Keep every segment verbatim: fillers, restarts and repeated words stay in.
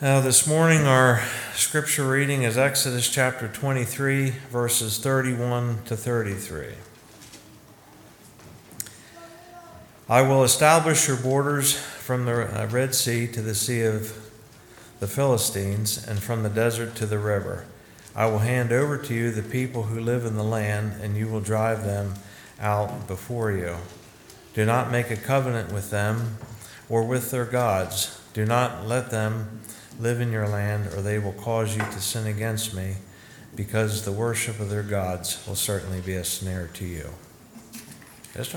Uh, this morning, our scripture reading is Exodus chapter twenty-three, verses thirty-one to thirty-three. I will establish your borders from the Red Sea to the Sea of the Philistines, and from the desert to the river. I will hand over to you the people who live in the land, and you will drive them out before you. Do not make a covenant with them or with their gods. Do not let them live in your land, or they will cause you to sin against me, because the worship of their gods will certainly be a snare to you. Esther?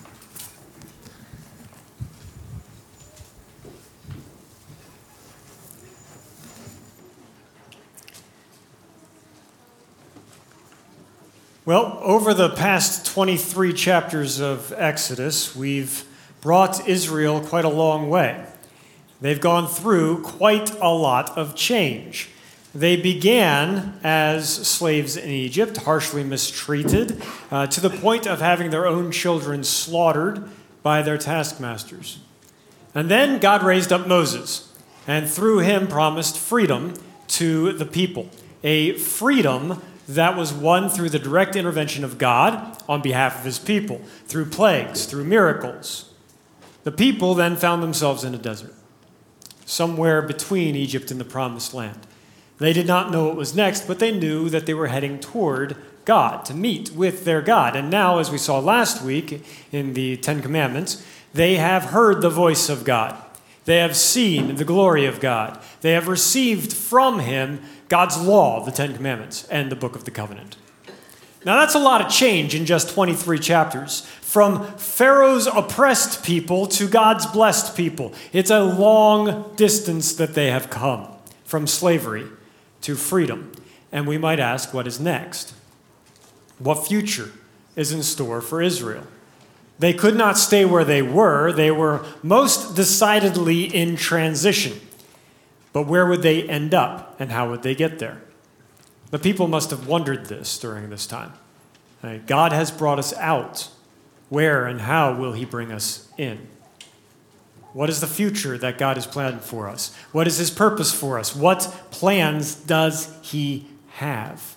Well, over the past twenty-three chapters of Exodus, we've brought Israel quite a long way. They've gone through quite a lot of change. They began as slaves in Egypt, harshly mistreated, uh, to the point of having their own children slaughtered by their taskmasters. And then God raised up Moses, and through him promised freedom to the people, a freedom that was won through the direct intervention of God on behalf of his people, through plagues, through miracles. The people then found themselves in a desert, somewhere between Egypt and the Promised Land. They did not know what was next, but they knew that they were heading toward God, to meet with their God. And now, as we saw last week in the Ten Commandments, they have heard the voice of God. They have seen the glory of God. They have received from him God's law, the Ten Commandments, and the Book of the Covenant. Now that's a lot of change in just twenty-three chapters. From Pharaoh's oppressed people to God's blessed people. It's a long distance that they have come from slavery to freedom. And we might ask, what is next? What future is in store for Israel? They could not stay where they were. They were most decidedly in transition. But where would they end up, and how would they get there? The people must have wondered this during this time. God has brought us out. Where and how will he bring us in? What is the future that God has planned for us? What is his purpose for us? What plans does he have?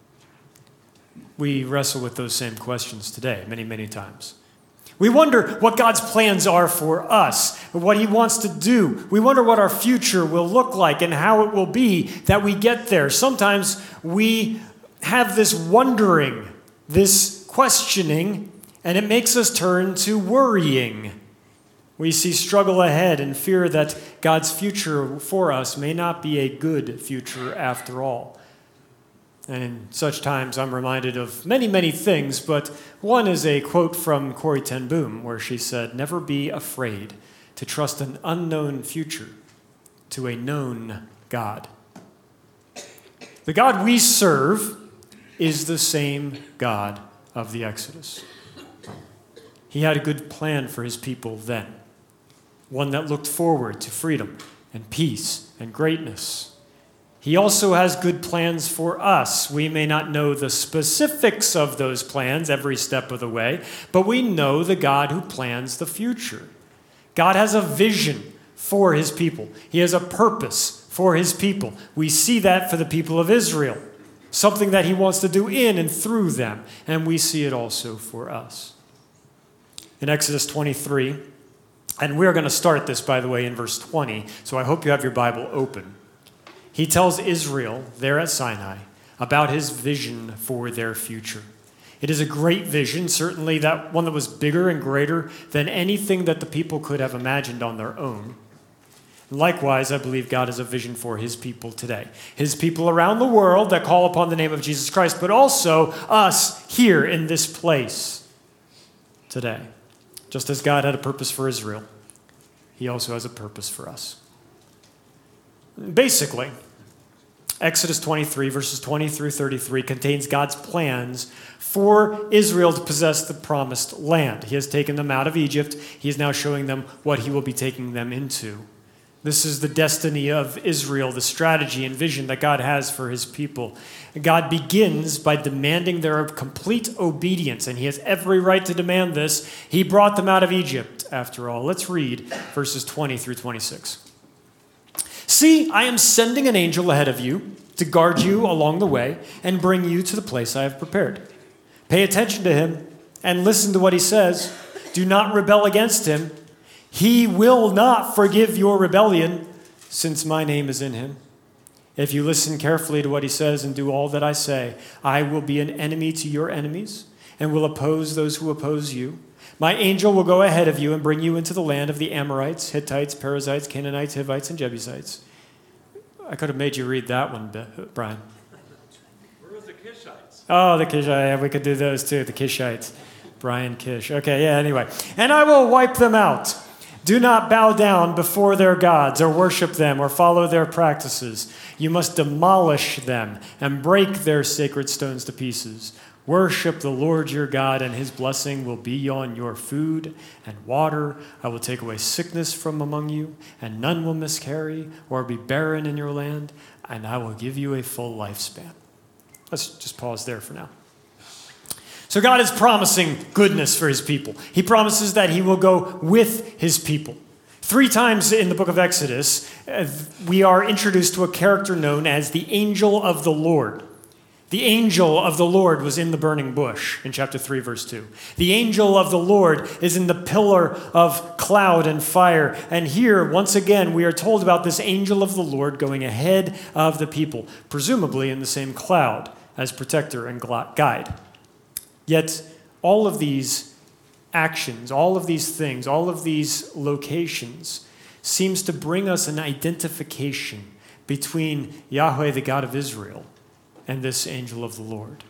We wrestle with those same questions today, many, many times. We wonder what God's plans are for us, what he wants to do. We wonder what our future will look like and how it will be that we get there. Sometimes we have this wondering, this questioning, and it makes us turn to worrying. We see struggle ahead and fear that God's future for us may not be a good future after all. And in such times, I'm reminded of many, many things, but one is a quote from Corrie ten Boom, where she said, "Never be afraid to trust an unknown future to a known God." The God we serve is the same God of the Exodus. He had a good plan for his people then, one that looked forward to freedom and peace and greatness. He also has good plans for us. We may not know the specifics of those plans every step of the way, but we know the God who plans the future. God has a vision for his people. He has a purpose for his people. We see that for the people of Israel, something that he wants to do in and through them, and we see it also for us. In Exodus twenty-three, and we're going to start this, by the way, in verse twenty, so I hope you have your Bible open. He tells Israel there at Sinai about his vision for their future. It is a great vision, certainly that one that was bigger and greater than anything that the people could have imagined on their own. Likewise, I believe God has a vision for his people today. His people around the world that call upon the name of Jesus Christ, but also us here in this place today. Just as God had a purpose for Israel, he also has a purpose for us. Basically, Exodus twenty-three, verses twenty through thirty-three, contains God's plans for Israel to possess the promised land. He has taken them out of Egypt. He is now showing them what he will be taking them into. This is the destiny of Israel, the strategy and vision that God has for his people. God begins by demanding their complete obedience, and he has every right to demand this. He brought them out of Egypt, after all. Let's read verses twenty through twenty-six. See, I am sending an angel ahead of you to guard you along the way and bring you to the place I have prepared. Pay attention to him and listen to what he says. Do not rebel against him. He will not forgive your rebellion, since my name is in him. If you listen carefully to what he says and do all that I say, I will be an enemy to your enemies and will oppose those who oppose you. My angel will go ahead of you and bring you into the land of the Amorites, Hittites, Perizzites, Canaanites, Hivites, and Jebusites. I could have made you read that one, Brian. Where was the Kishites? Oh, the Kishites. Yeah, we could do those too, the Kishites. Brian Kish. Okay, yeah, anyway. And I will wipe them out. Do not bow down before their gods or worship them or follow their practices. You must demolish them and break their sacred stones to pieces. Worship the Lord your God, and his blessing will be on your food and water. I will take away sickness from among you, and none will miscarry or be barren in your land, and I will give you a full lifespan. Let's just pause there for now. So God is promising goodness for his people. He promises that he will go with his people. Three times in the book of Exodus, uh, we are introduced to a character known as the angel of the Lord. The angel of the Lord was in the burning bush in chapter three, verse two. The angel of the Lord is in the pillar of cloud and fire. And here, once again, we are told about this angel of the Lord going ahead of the people, presumably in the same cloud as protector and guide. Yet, all of these actions, all of these things, all of these locations seems to bring us an identification between Yahweh, the God of Israel, and this angel of the Lord.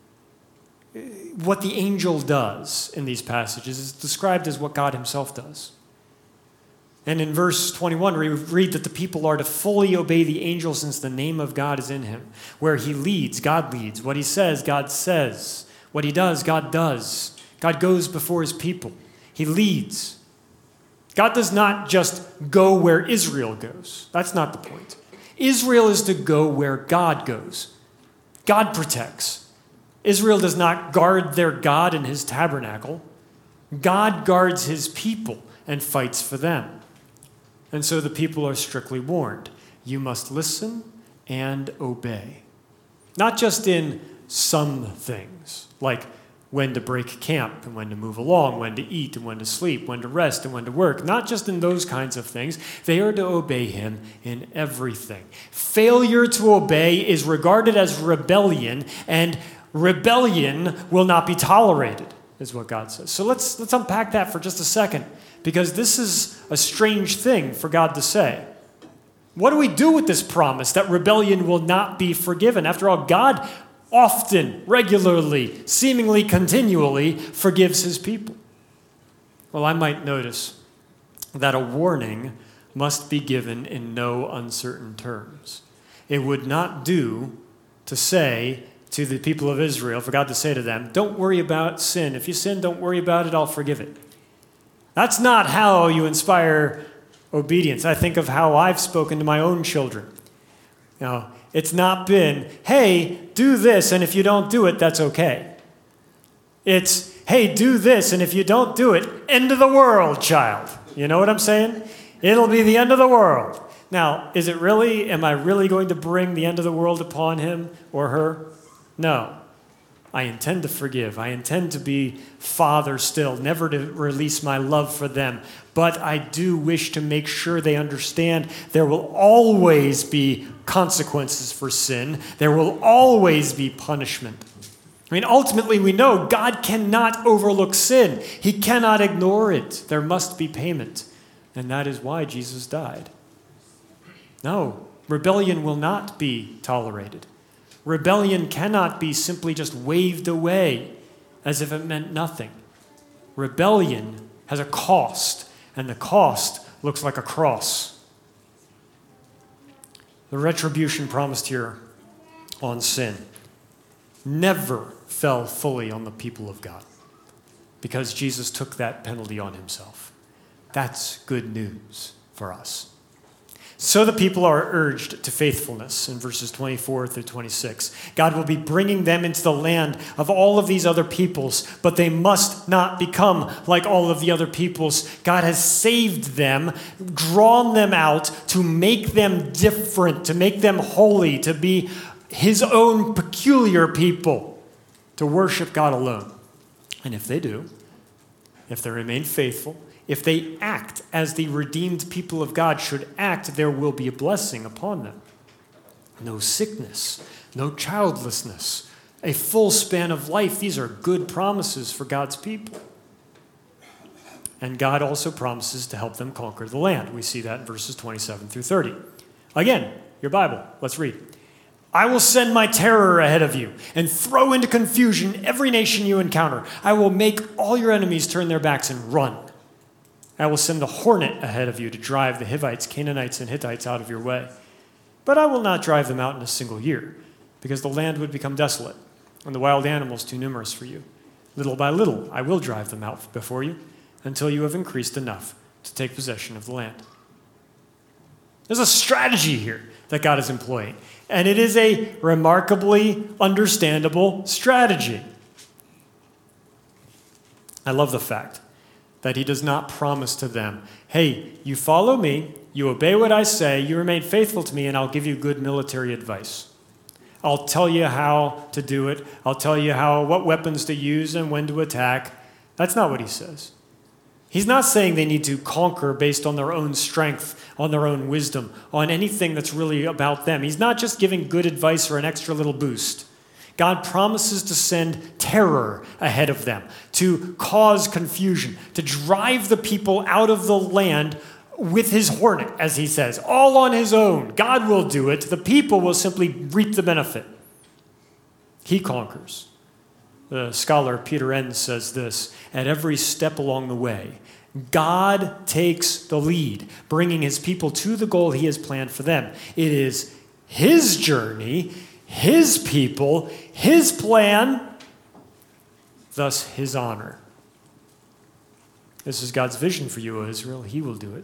What the angel does in these passages is described as what God himself does. And in verse twenty-one, we read that the people are to fully obey the angel since the name of God is in him. Where he leads, God leads. What he says, God says. What he does, God does. God goes before his people. He leads. God does not just go where Israel goes. That's not the point. Israel is to go where God goes. God protects. Israel does not guard their God in his tabernacle. God guards his people and fights for them. And so the people are strictly warned. You must listen and obey. Not just in some things, like when to break camp and when to move along, when to eat and when to sleep, when to rest and when to work. Not just in those kinds of things. They are to obey him in everything. Failure to obey is regarded as rebellion, and rebellion will not be tolerated, is what God says. So let's, let's unpack that for just a second, because this is a strange thing for God to say. What do we do with this promise that rebellion will not be forgiven? After all, God often, regularly, seemingly continually forgives his people. Well, I might notice that a warning must be given in no uncertain terms. It would not do to say to the people of Israel, for God to say to them, don't worry about sin. If you sin, don't worry about it, I'll forgive it. That's not how you inspire obedience. I think of how I've spoken to my own children. Now, it's not been, hey, do this, and if you don't do it, that's okay. It's, hey, do this, and if you don't do it, end of the world, child. You know what I'm saying? It'll be the end of the world. Now, is it really, am I really going to bring the end of the world upon him or her? No. I intend to forgive. I intend to be father still, never to release my love for them. But I do wish to make sure they understand there will always be consequences for sin. There will always be punishment. I mean, ultimately, we know God cannot overlook sin. He cannot ignore it. There must be payment. And that is why Jesus died. No, rebellion will not be tolerated. Rebellion cannot be simply just waved away as if it meant nothing. Rebellion has a cost, and the cost looks like a cross. The retribution promised here on sin never fell fully on the people of God because Jesus took that penalty on himself. That's good news for us. So the people are urged to faithfulness in verses twenty-four through twenty-six. God will be bringing them into the land of all of these other peoples, but they must not become like all of the other peoples. God has saved them, drawn them out to make them different, to make them holy, to be his own peculiar people, to worship God alone. And if they do, if they remain faithful, if they act as the redeemed people of God should act, there will be a blessing upon them. No sickness, no childlessness, a full span of life. These are good promises for God's people. And God also promises to help them conquer the land. We see that in verses twenty-seven through thirty. Again, your Bible, let's read. I will send my terror ahead of you and throw into confusion every nation you encounter. I will make all your enemies turn their backs and run. I will send the hornet ahead of you to drive the Hivites, Canaanites, and Hittites out of your way. But I will not drive them out in a single year, because the land would become desolate, and the wild animals too numerous for you. Little by little, I will drive them out before you, until you have increased enough to take possession of the land. There's a strategy here that God is employing, and it is a remarkably understandable strategy. I love the fact that he does not promise to them, hey, you follow me, you obey what I say, you remain faithful to me, and I'll give you good military advice. I'll tell you how to do it. I'll tell you how what weapons to use and when to attack. That's not what he says. He's not saying they need to conquer based on their own strength, on their own wisdom, on anything that's really about them. He's not just giving good advice or an extra little boost. God promises to send terror ahead of them, to cause confusion, to drive the people out of the land with his hornet, as he says, all on his own. God will do it. The people will simply reap the benefit. He conquers. The scholar Peter Enns says this, at every step along the way, God takes the lead, bringing his people to the goal he has planned for them. It is his journey, his people, his plan, thus his honor. This is God's vision for you, O Israel. He will do it.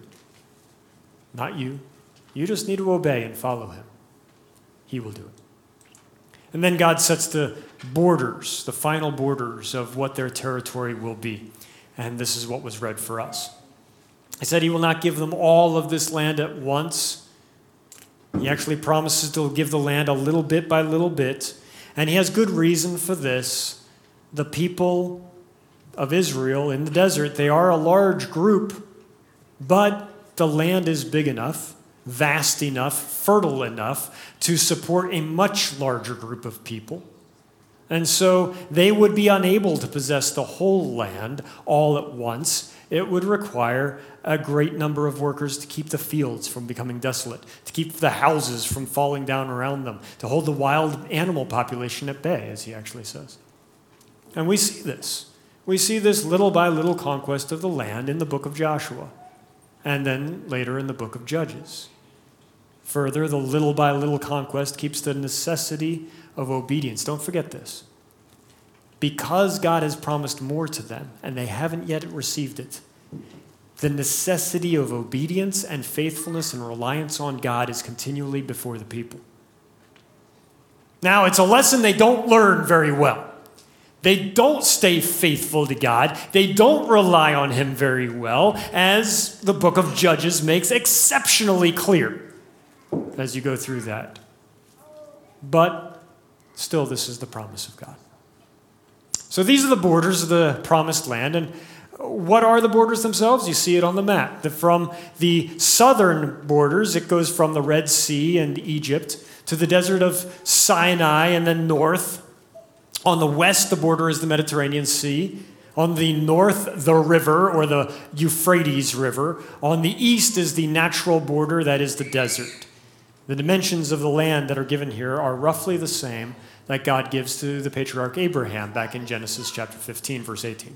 Not you. You just need to obey and follow him. He will do it. And then God sets the borders, the final borders of what their territory will be. And this is what was read for us. He said he will not give them all of this land at once. He actually promises to give the land a little bit by little bit. And he has good reason for this. The people of Israel in the desert, they are a large group, but the land is big enough, vast enough, fertile enough to support a much larger group of people. And so they would be unable to possess the whole land all at once. It would require a great number of workers to keep the fields from becoming desolate, to keep the houses from falling down around them, to hold the wild animal population at bay, as he actually says. And we see this. We see this little by little conquest of the land in the book of Joshua, and then later in the book of Judges. Further, the little by little conquest keeps the necessity of obedience. Don't forget this. Because God has promised more to them, and they haven't yet received it, the necessity of obedience and faithfulness and reliance on God is continually before the people. Now, it's a lesson they don't learn very well. They don't stay faithful to God. They don't rely on him very well, as the book of Judges makes exceptionally clear as you go through that. But still, this is the promise of God. So these are the borders of the promised land. And what are the borders themselves? You see it on the map. The, from the southern borders, it goes from the Red Sea and Egypt to the desert of Sinai and then north. On the west, the border is the Mediterranean Sea. On the north, the river, or the Euphrates River. On the east is the natural border, that is the desert. The dimensions of the land that are given here are roughly the same that God gives to the patriarch Abraham back in Genesis chapter fifteen, verse eighteen.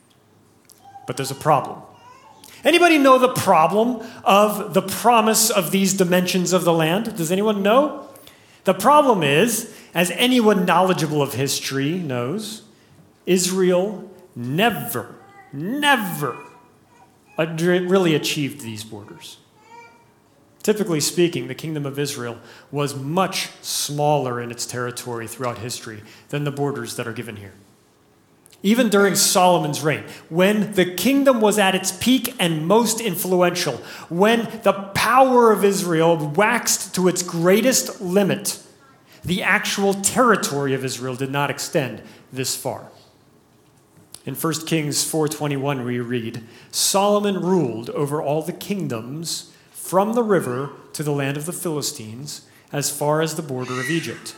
But there's a problem. Anybody know the problem of the promise of these dimensions of the land? Does anyone know? The problem is, as anyone knowledgeable of history knows, Israel never, never really achieved these borders. Typically speaking, the kingdom of Israel was much smaller in its territory throughout history than the borders that are given here. Even during Solomon's reign, when the kingdom was at its peak and most influential, when the power of Israel waxed to its greatest limit, the actual territory of Israel did not extend this far. In First Kings four twenty-one, we read, Solomon ruled over all the kingdoms from the river to the land of the Philistines, as far as the border of Egypt.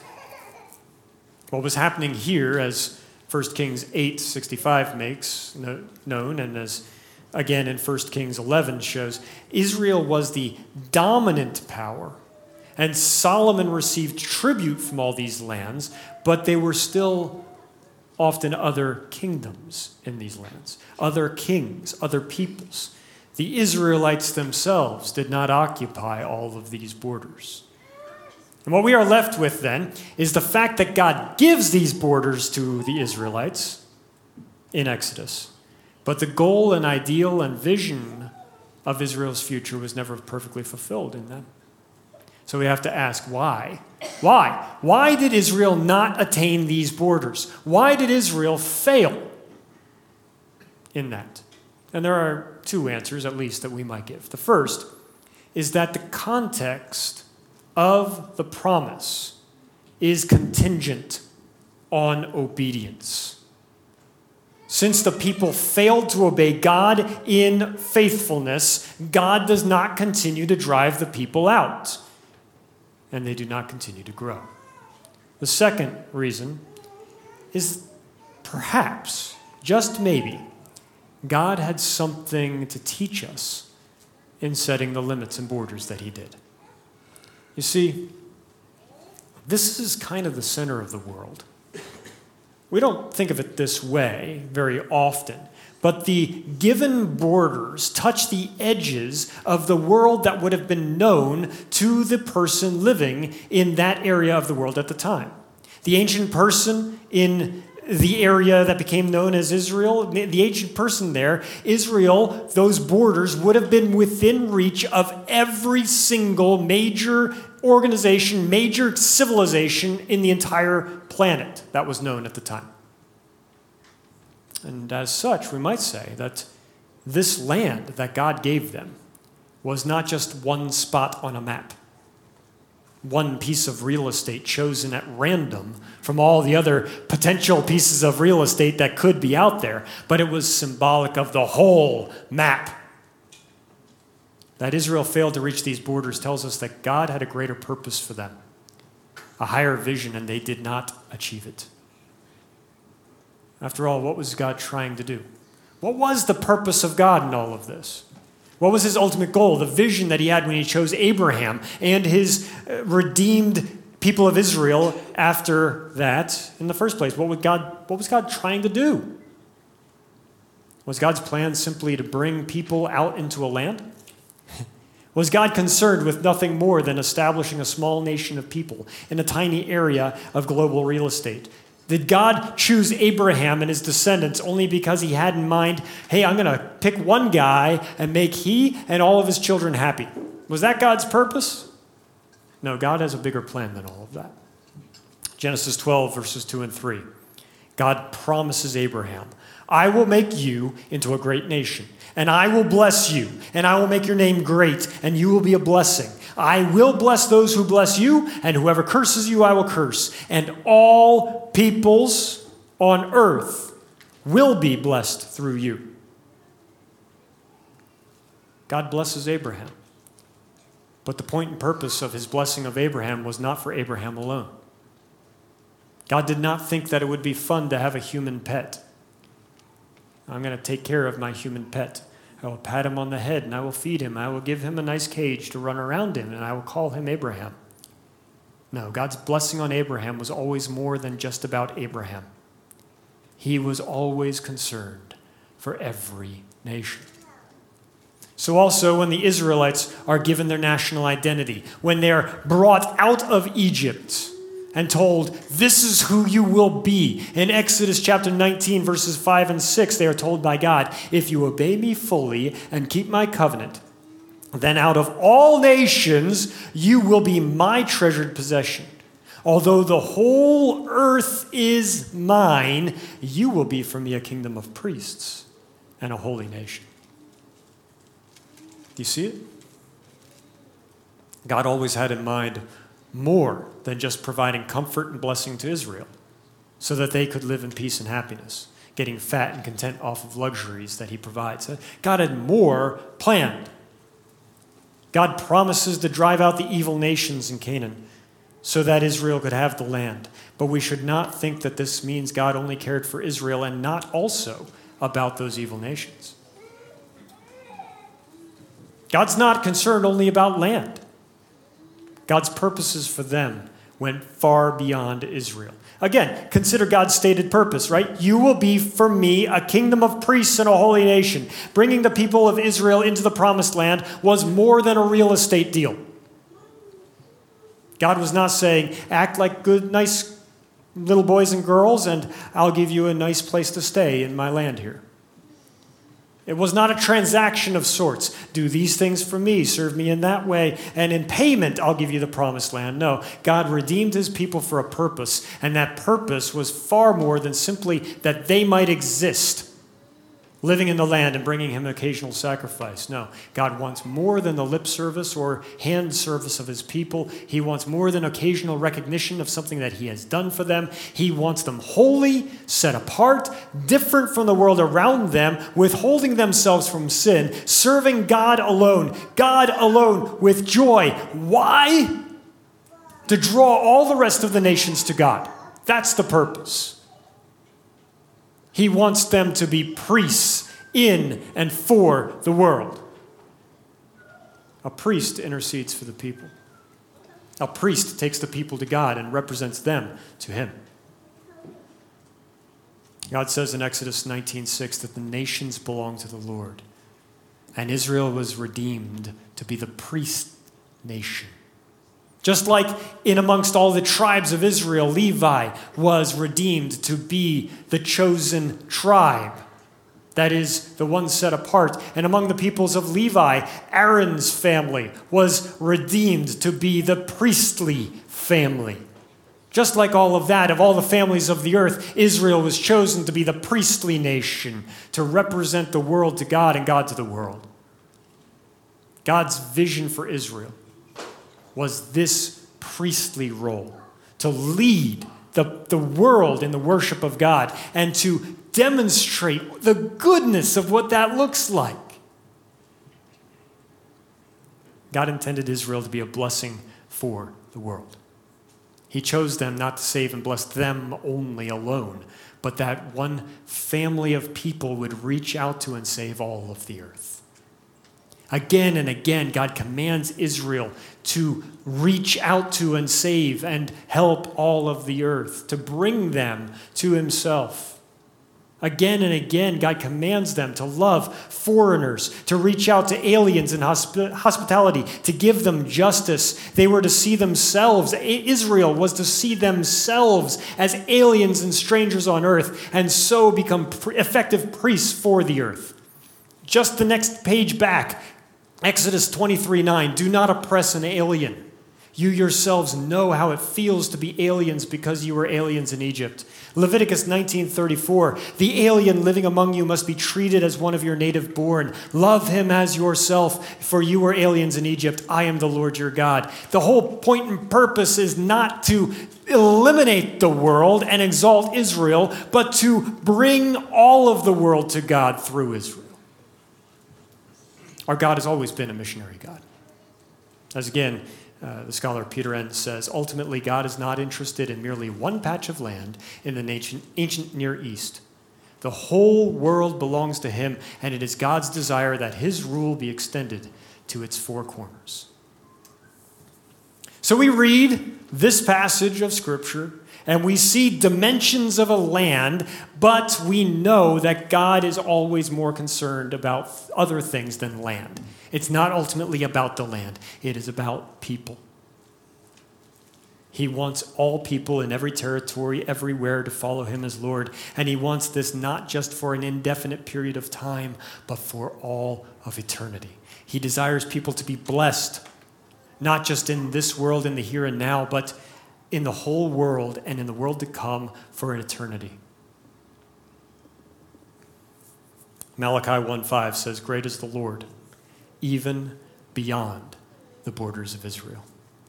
What was happening here, as First Kings eight sixty-five makes no, known, and as again in First Kings eleven shows, Israel was the dominant power, and Solomon received tribute from all these lands, but they were still often other kingdoms in these lands, other kings, other peoples. The Israelites themselves did not occupy all of these borders. And what we are left with then is the fact that God gives these borders to the Israelites in Exodus. But the goal and ideal and vision of Israel's future was never perfectly fulfilled in them. So we have to ask why? Why? Why did Israel not attain these borders? Why did Israel fail in that? And there are two answers, at least, that we might give. The first is that the context of the promise is contingent on obedience. Since the people failed to obey God in faithfulness, God does not continue to drive the people out, and they do not continue to grow. The second reason is perhaps, just maybe, God had something to teach us in setting the limits and borders that he did. You see, this is kind of the center of the world. We don't think of it this way very often, but the given borders touch the edges of the world that would have been known to the person living in that area of the world at the time. The ancient person in the area that became known as Israel, the ancient person there, Israel, those borders would have been within reach of every single major organization, major civilization in the entire planet that was known at the time. And as such, we might say that this land that God gave them was not just one spot on a map, one piece of real estate chosen at random from all the other potential pieces of real estate that could be out there, but it was symbolic of the whole map. That Israel failed to reach these borders tells us that God had a greater purpose for them, a higher vision, and they did not achieve it. After all, what was God trying to do? What was the purpose of God in all of this? What was his ultimate goal, the vision that he had when he chose Abraham and his redeemed people of Israel after that in the first place? What, would God, what was God trying to do? Was God's plan simply to bring people out into a land? Was God concerned with nothing more than establishing a small nation of people in a tiny area of global real estate? Did God choose Abraham and his descendants only because he had in mind, hey, I'm going to pick one guy and make he and all of his children happy? Was that God's purpose? No, God has a bigger plan than all of that. Genesis twelve, verses two and three. God promises Abraham, I will make you into a great nation, and I will bless you, and I will make your name great, and you will be a blessing. I will bless those who bless you, and whoever curses you, I will curse. And all peoples on earth will be blessed through you. God blesses Abraham. But the point and purpose of his blessing of Abraham was not for Abraham alone. God did not think that it would be fun to have a human pet. I'm going to take care of my human pet. I will pat him on the head, and I will feed him. I will give him a nice cage to run around in, and I will call him Abraham. No, God's blessing on Abraham was always more than just about Abraham. He was always concerned for every nation. So also when the Israelites are given their national identity, when they're brought out of Egypt and told, this is who you will be. In Exodus chapter nineteen, verses five and six, they are told by God, if you obey me fully and keep my covenant, Then out of all nations you will be my treasured possession. Although the whole earth is mine, you will be for me a kingdom of priests and a holy nation. Do you see it? God always had in mind more than just providing comfort and blessing to Israel so that they could live in peace and happiness, getting fat and content off of luxuries that he provides. God had more planned. God promises to drive out the evil nations in Canaan so that Israel could have the land. But we should not think that this means God only cared for Israel and not also about those evil nations. God's not concerned only about land. God's purposes for them went far beyond Israel. Again, consider God's stated purpose, right? You will be for me a kingdom of priests and a holy nation. Bringing the people of Israel into the promised land was more than a real estate deal. God was not saying, act like good, nice little boys and girls, and I'll give you a nice place to stay in my land here. It was not a transaction of sorts. Do these things for me, serve me in that way, and in payment I'll give you the promised land. No, God redeemed his people for a purpose, and that purpose was far more than simply that they might exist, living in the land and bringing him occasional sacrifice. No, God wants more than the lip service or hand service of his people. He wants more than occasional recognition of something that he has done for them. He wants them holy, set apart, different from the world around them, withholding themselves from sin, serving God alone, God alone with joy. Why? To draw all the rest of the nations to God. That's the purpose. He wants them to be priests in and for the world. A priest intercedes for the people. A priest takes the people to God and represents them to him. God says in Exodus nineteen six that the nations belong to the Lord, and Israel was redeemed to be the priest nation. Just like in amongst all the tribes of Israel, Levi was redeemed to be the chosen tribe. That is, the one set apart. And among the peoples of Levi, Aaron's family was redeemed to be the priestly family. Just like all of that, of all the families of the earth, Israel was chosen to be the priestly nation, to represent the world to God and God to the world. God's vision for Israel was this priestly role, to lead the, the world in the worship of God and to demonstrate the goodness of what that looks like. God intended Israel to be a blessing for the world. He chose them not to save and bless them only alone, but that one family of people would reach out to and save all of the earth. Again and again, God commands Israel to reach out to and save and help all of the earth, to bring them to himself. Again and again, God commands them to love foreigners, to reach out to aliens in hosp- hospitality, to give them justice. They were to see themselves, Israel was to see themselves as aliens and strangers on earth, and so become pre- effective priests for the earth. Just the next page back, Exodus twenty-three nine, do not oppress an alien. You yourselves know how it feels to be aliens because you were aliens in Egypt. Leviticus nineteen thirty-four, the alien living among you must be treated as one of your native born. Love him as yourself, for you were aliens in Egypt. I am the Lord your God. The whole point and purpose is not to eliminate the world and exalt Israel, but to bring all of the world to God through Israel. Our God has always been a missionary God. As again, uh, the scholar Peter Enns says, ultimately God is not interested in merely one patch of land in the ancient, ancient Near East. The whole world belongs to him, and it is God's desire that his rule be extended to its four corners. So we read this passage of Scripture, and we see dimensions of a land, but we know that God is always more concerned about other things than land. It's not ultimately about the land. It is about people. He wants all people in every territory, everywhere, to follow him as Lord. And he wants this not just for an indefinite period of time, but for all of eternity. He desires people to be blessed, not just in this world, in the here and now, but in the whole world and in the world to come for an eternity. Malachi one five says, "Great is the Lord, even beyond the borders of Israel."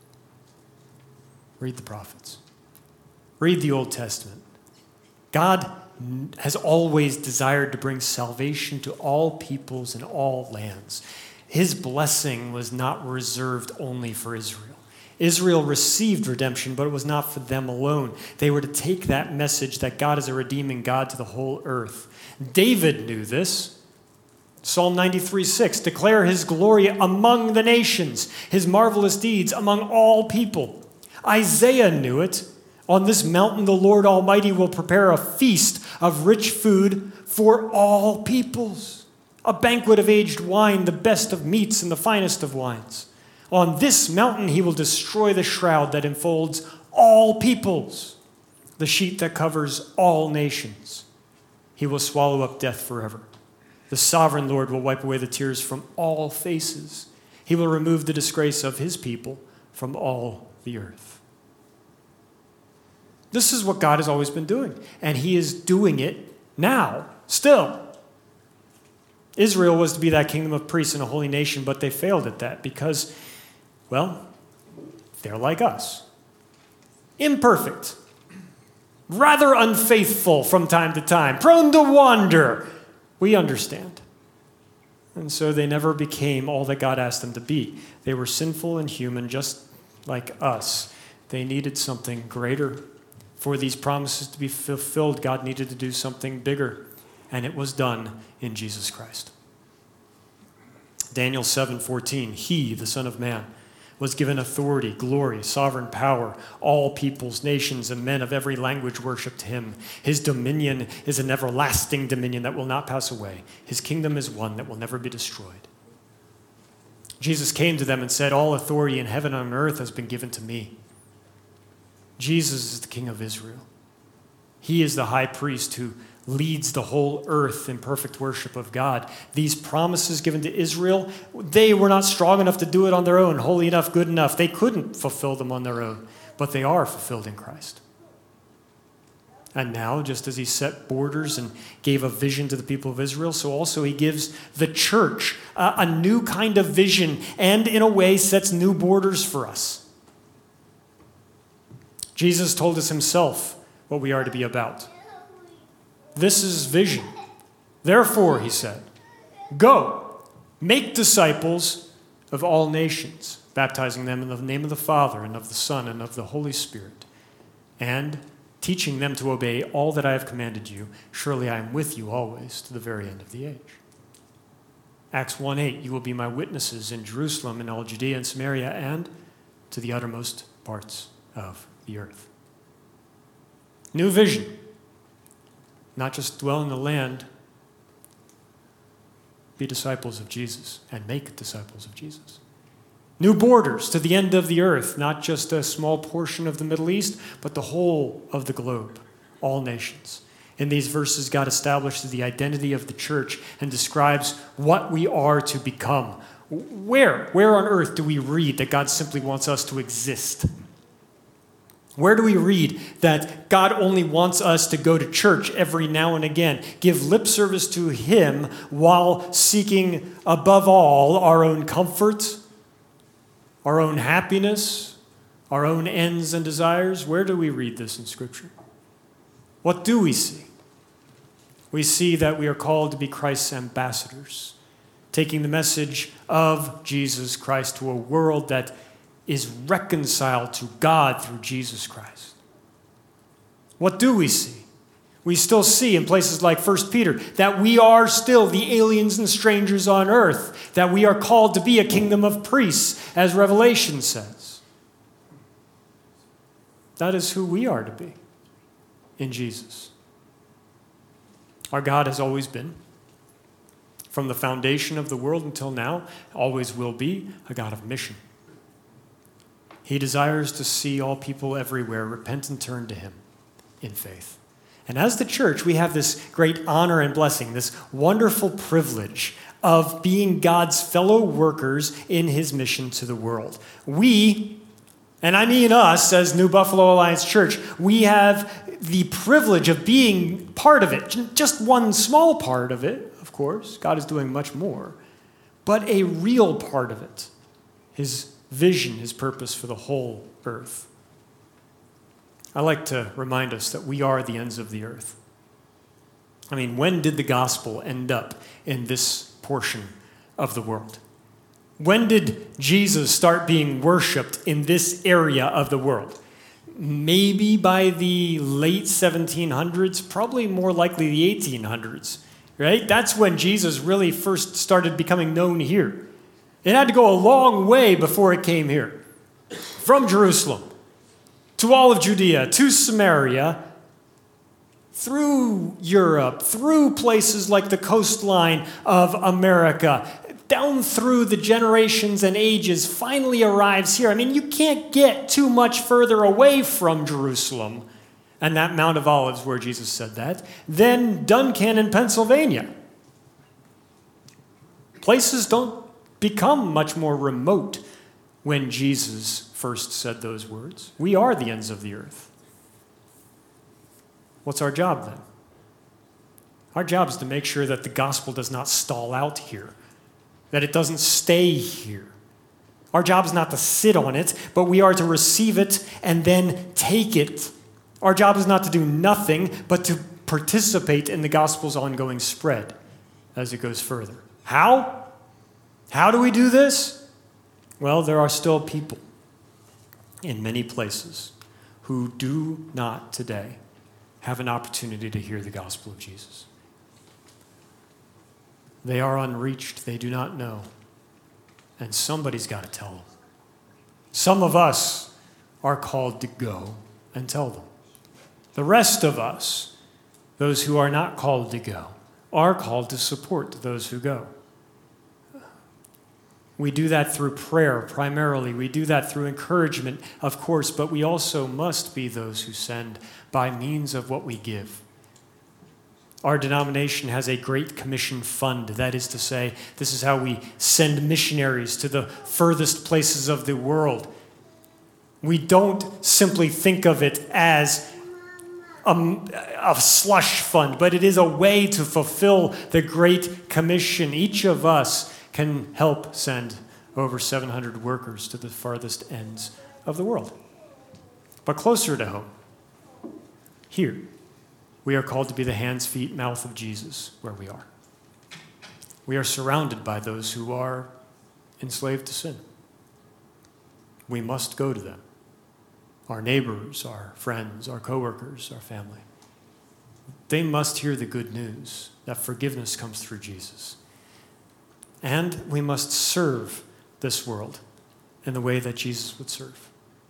Read the prophets. Read the Old Testament. God has always desired to bring salvation to all peoples and all lands. His blessing was not reserved only for Israel. Israel received redemption, but it was not for them alone. They were to take that message that God is a redeeming God to the whole earth. David knew this. Psalm ninety-three six, "Declare his glory among the nations, his marvelous deeds among all people." Isaiah knew it. "On this mountain the Lord Almighty will prepare a feast of rich food for all peoples, a banquet of aged wine, the best of meats and the finest of wines. On this mountain he will destroy the shroud that enfolds all peoples, the sheet that covers all nations. He will swallow up death forever. The sovereign Lord will wipe away the tears from all faces. He will remove the disgrace of his people from all the earth." This is what God has always been doing, and he is doing it now, still. Israel was to be that kingdom of priests and a holy nation, but they failed at that because, well, they're like us. Imperfect, rather unfaithful from time to time, prone to wander. We understand. And so they never became all that God asked them to be. They were sinful and human, just like us. They needed something greater. For these promises to be fulfilled, God needed to do something bigger, and it was done in Jesus Christ. Daniel seven fourteen, "He, the Son of Man, was given authority, glory, sovereign power. All peoples, nations, and men of every language worshipped him. His dominion is an everlasting dominion that will not pass away. His kingdom is one that will never be destroyed." Jesus came to them and said, "All authority in heaven and on earth has been given to me." Jesus is the King of Israel. He is the high priest who leads the whole earth in perfect worship of God. These promises given to Israel, they were not strong enough to do it on their own, holy enough, good enough. They couldn't fulfill them on their own, but they are fulfilled in Christ. And now, just as he set borders and gave a vision to the people of Israel, so also he gives the church a, a new kind of vision and, in a way, sets new borders for us. Jesus told us himself what we are to be about. This is vision. Therefore, he said, "Go, make disciples of all nations, baptizing them in the name of the Father and of the Son and of the Holy Spirit, and teaching them to obey all that I have commanded you. Surely I am with you always to the very end of the age." Acts one eight, "You will be my witnesses in Jerusalem and all Judea and Samaria and to the uttermost parts of the earth." New vision. Not just dwell in the land, be disciples of Jesus and make disciples of Jesus. New borders to the end of the earth, not just a small portion of the Middle East, but the whole of the globe, all nations. In these verses, God establishes the identity of the church and describes what we are to become. Where? Where on earth do we read that God simply wants us to exist? Where do we read that God only wants us to go to church every now and again, give lip service to him while seeking above all our own comfort, our own happiness, our own ends and desires? Where do we read this in Scripture? What do we see? We see that we are called to be Christ's ambassadors, taking the message of Jesus Christ to a world that is reconciled to God through Jesus Christ. What do we see? We still see in places like First Peter that we are still the aliens and strangers on earth, that we are called to be a kingdom of priests, as Revelation says. That is who we are to be in Jesus. Our God has always been, from the foundation of the world until now, always will be, a God of mission. He desires to see all people everywhere repent and turn to him in faith. And as the church, we have this great honor and blessing, this wonderful privilege of being God's fellow workers in his mission to the world. We, and I mean us as New Buffalo Alliance Church, we have the privilege of being part of it. Just one small part of it, of course. God is doing much more. But a real part of it. His vision, his purpose for the whole earth. I like to remind us that we are the ends of the earth. I mean, when did the gospel end up in this portion of the world? When did Jesus start being worshiped in this area of the world? Maybe by the late seventeen hundreds, probably more likely the eighteen hundreds, right? That's when Jesus really first started becoming known here. It had to go a long way before it came here. From Jerusalem to all of Judea, to Samaria, through Europe, through places like the coastline of America, down through the generations and ages, finally arrives here. I mean, you can't get too much further away from Jerusalem and that Mount of Olives where Jesus said that than Duncannon, Pennsylvania. Places don't become much more remote when Jesus first said those words. We are the ends of the earth. What's our job then? Our job is to make sure that the gospel does not stall out here, that it doesn't stay here. Our job is not to sit on it, but we are to receive it and then take it. Our job is not to do nothing, but to participate in the gospel's ongoing spread as it goes further. How? How do we do this? Well, there are still people in many places who do not today have an opportunity to hear the gospel of Jesus. They are unreached. They do not know. And somebody's got to tell them. Some of us are called to go and tell them. The rest of us, those who are not called to go, are called to support those who go. We do that through prayer, primarily. We do that through encouragement, of course, but we also must be those who send by means of what we give. Our denomination has a Great Commission Fund. That is to say, this is how we send missionaries to the furthest places of the world. We don't simply think of it as a, a slush fund, but it is a way to fulfill the Great Commission. Each of us can help send over seven hundred workers to the farthest ends of the world. But closer to home, here, we are called to be the hands, feet, mouth of Jesus where we are. We are surrounded by those who are enslaved to sin. We must go to them. Our neighbors, our friends, our coworkers, our family. They must hear the good news that forgiveness comes through Jesus. And we must serve this world in the way that Jesus would serve.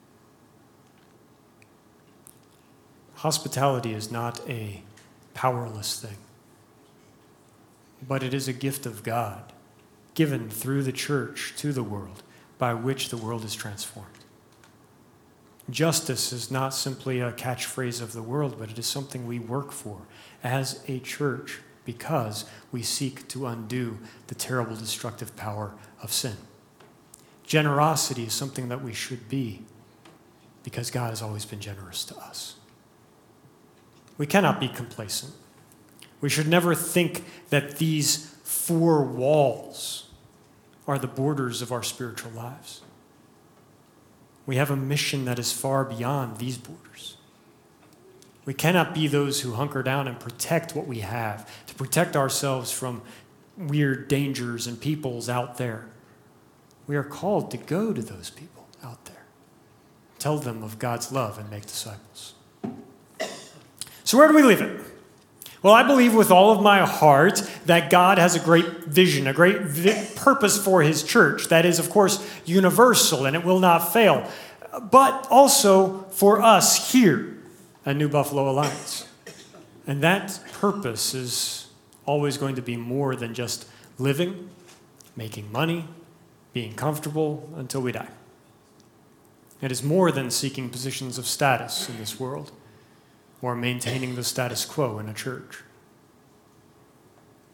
Hospitality is not a powerless thing, but it is a gift of God given through the church to the world by which the world is transformed. Justice is not simply a catchphrase of the world, but it is something we work for as a church because we seek to undo the terrible destructive power of sin. Generosity is something that we should be because God has always been generous to us. We cannot be complacent. We should never think that these four walls are the borders of our spiritual lives. We have a mission that is far beyond these borders. We cannot be those who hunker down and protect what we have, to protect ourselves from weird dangers and peoples out there. We are called to go to those people out there, tell them of God's love and make disciples. So where do we leave it? Well, I believe with all of my heart that God has a great vision, a great vi- purpose for his church. That is, of course, universal and it will not fail. But also for us here at New Buffalo Alliance. And that purpose is always going to be more than just living, making money, being comfortable until we die. It is more than seeking positions of status in this world or maintaining the status quo in a church.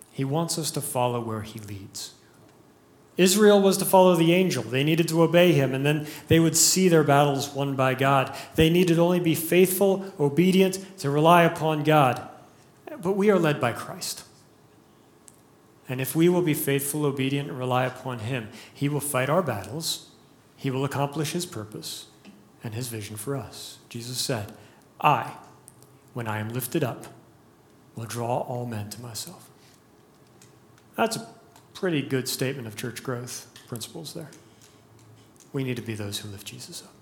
He wants us to follow where he leads. Israel was to follow the angel. They needed to obey him, and then they would see their battles won by God. They needed only be faithful, obedient, to rely upon God. But we are led by Christ. And if we will be faithful, obedient, and rely upon him, he will fight our battles. He will accomplish his purpose and his vision for us. Jesus said, I, when I am lifted up, will draw all men to myself. That's a pretty good statement of church growth principles there. We need to be those who lift Jesus up.